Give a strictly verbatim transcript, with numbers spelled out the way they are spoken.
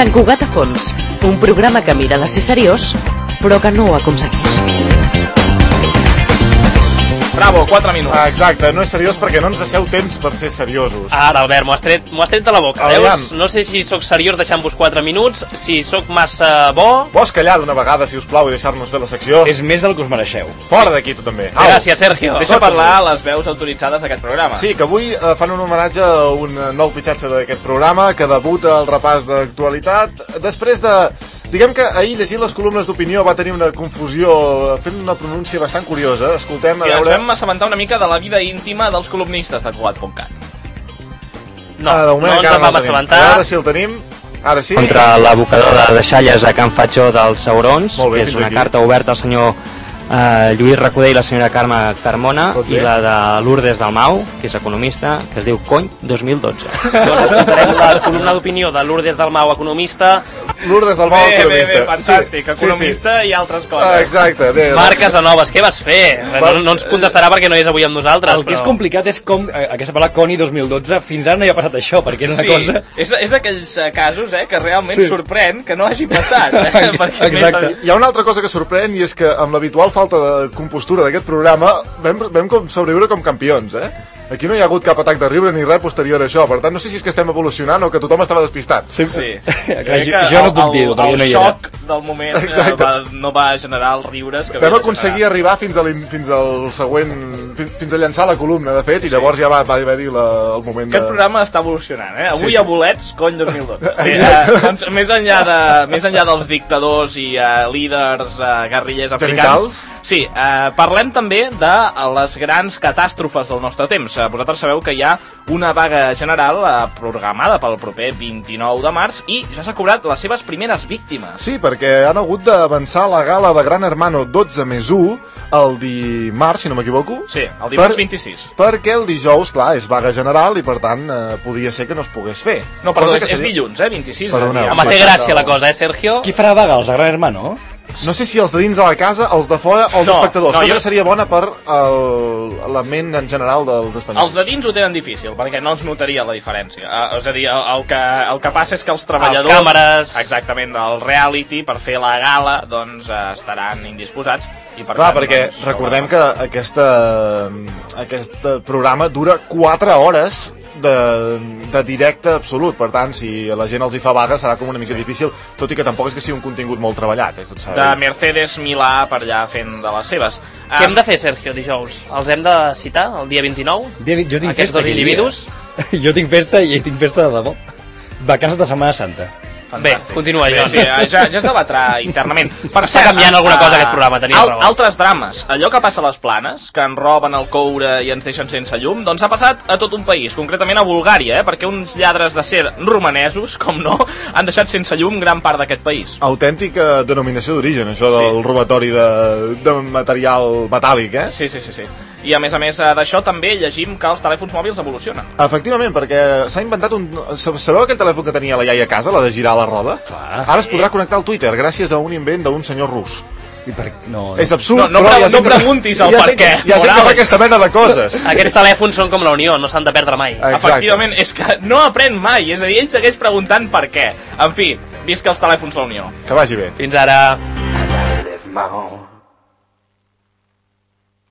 Sant Cugat a fons, un programa que mira de ser seriós, però que no ho aconsegueix. Bravo, quatre minuts. Ah, exacte, no és seriós perquè no ens deixeu temps per ser seriosos. Ara, Albert, m'ho has tret, m'ho has tret de la boca. Veus? No sé si sóc seriós deixant-vos quatre minuts, si sóc massa bo... Vols callar d'una vegada, si us plau, i deixar-nos fer la secció? És més del que us mereixeu. Fora d'aquí, tu també. Au. Gràcies, Sergio. Deixa parlar les veus autoritzades d'aquest programa. Sí, que avui eh, fan un homenatge a un nou fitxatge d'aquest programa que debuta al repàs d'actualitat després de... Diguem que ahir, llegint les columnes d'opinió, va tenir una confusió fent una pronúncia bastant curiosa. Escoltem, sí, a veure... Ens vam assabentar una mica de la vida íntima dels columnistes de Cugat punt cat. No, ah, no ens en vam assabentar. Ara sí el tenim. Ara sí. Contra l'abocador de deixalles a Can Fatjó dels Saurons, bé, que és una aquí. carta oberta al senyor eh, Lluís Recoder i la senyora Carme Carmona, i la de Lourdes Dalmau, que és economista, que es diu Cony dos mil dotze. Doncs escoltarem la columna d'opinió de Lourdes Dalmau, economista. Lourdes Dalmau, bé, economista. Bé, bé, fantàstic, sí, economista sí, sí. I altres coses. Ah, exacte. Bé, Marc Casanovas, què vas fer? No, no ens contestarà perquè no és avui amb nosaltres. El que però... és complicat és com eh, aquesta paraula Coni dos mil dotze, fins ara no hi ha passat això, perquè és una sí, cosa... és, és d'aquells uh, casos eh, que realment Sí. sorprèn que no hagi passat. Eh? Perquè Exacte. més... Hi ha una altra cosa que sorprèn i és que amb l'habitual falta de compostura d'aquest programa vam, vam com sobreviure com campions, eh? Aquí no hi ha hagut cap atac de riure ni res posterior a això, per tant no sé si és que estem evolucionant o que tothom estava despistat. Sí, Sí. Clar, jo, jo no puc dir-ho, perquè el, no hi el era. xoc del moment eh, Exacte. va, no va generar els riures que Vam havia de aconseguir generar. arribar fins, a fins al següent, fins, fins a llançar la columna, de fet, i llavors ja va, va haver-hi la, el moment de... Aquest programa està evolucionant, eh? Avui Sí, sí. a bolets, cony dos mil dotze. Eh, doncs, més, enllà de, més enllà dels dictadors i uh, líders uh, guerrillers africans... Genitals? Sí, uh, parlem també de les grans catàstrofes del nostre temps. Uh, vosaltres sabeu que hi ha una vaga general uh, programada pel proper vint-i-nou de març i ja s'ha cobrat les seves primeres víctimes. Sí, perquè han hagut d'avançar la gala de Gran Hermano dotze més u el dimarts, si no m'equivoco. Sí, el dimarts per, vint-i-sis. Perquè el dijous, clar, és vaga general i per tant eh, podia ser que no es pogués fer. No, perdó, Cosa és, que és seria... dilluns, eh? vint-i-sis. Perdoneu. Eh? Home, té gràcia la cosa, eh, Sergio? Qui farà vaga, els de Gran Hermano? No sé si els de dins de la casa, els de fora o els No, espectadors. no, Cosa jo- que seria bona per el- la ment en general dels espanyols. Els de dins ho tenen difícil, perquè no es notaria la diferència. Uh, és a dir, el, el, que, el que passa és que els treballadors... Els càmeres... Exactament, del reality, per fer la gala, doncs uh, estaran indisposats. I per Clar, tant, perquè doncs, recordem que aquesta, aquest programa dura quatre hores de, de directe absolut. Per tant, si a la gent els hi fa vaga serà com una mica difícil, tot i que tampoc és que sigui un contingut molt treballat. Eh, tot s'ha de de dir. Mercedes Milà per allà fent de les seves. Què hem de fer, Sergio, dijous? Els hem de citar el dia vint-i-nou? Dia- Jo tinc Aquests festa dos aquell individus? dia. Jo tinc festa i tinc festa de debò. Vacances de Setmana Santa. Bé, continua, Bé, Joan. sí, eh, ja, ja es debatrà internament. Per Està canviant alguna cosa aquest programa, tenies al, raó. Altres drames. Allò que passa a les planes, que ens roben el coure i ens deixen sense llum, doncs ha passat a tot un país, concretament a Bulgària, eh, perquè uns lladres de ser romanesos, com no, han deixat sense llum gran part d'aquest país. Autèntica denominació d'origen, això del Sí. robatori de, de material metàl·lic, eh? Sí, sí, sí, sí. I a més a més eh, d'això també llegim que els telèfons mòbils evolucionen. Efectivament, perquè s'ha inventat un... Sabeu aquell telèfon que tenia la iaia a casa, la de girar la roda? Clar. Ara es podrà connectar al Twitter gràcies a un invent d'un senyor rus. I per... No, És absurd, No, no però pre- hi ha gent no que- preguntis el hi ha per gent- què, Hi ha gent que Morales. fa aquesta mena de coses. Aquests telèfons són com la Unió, no s'han de perdre mai. Exacte. Efectivament, és que no aprèn mai, és a dir, ell segueix preguntant per què. En fi, visca els telèfons de la Unió. Que vagi bé. Fins ara. live my own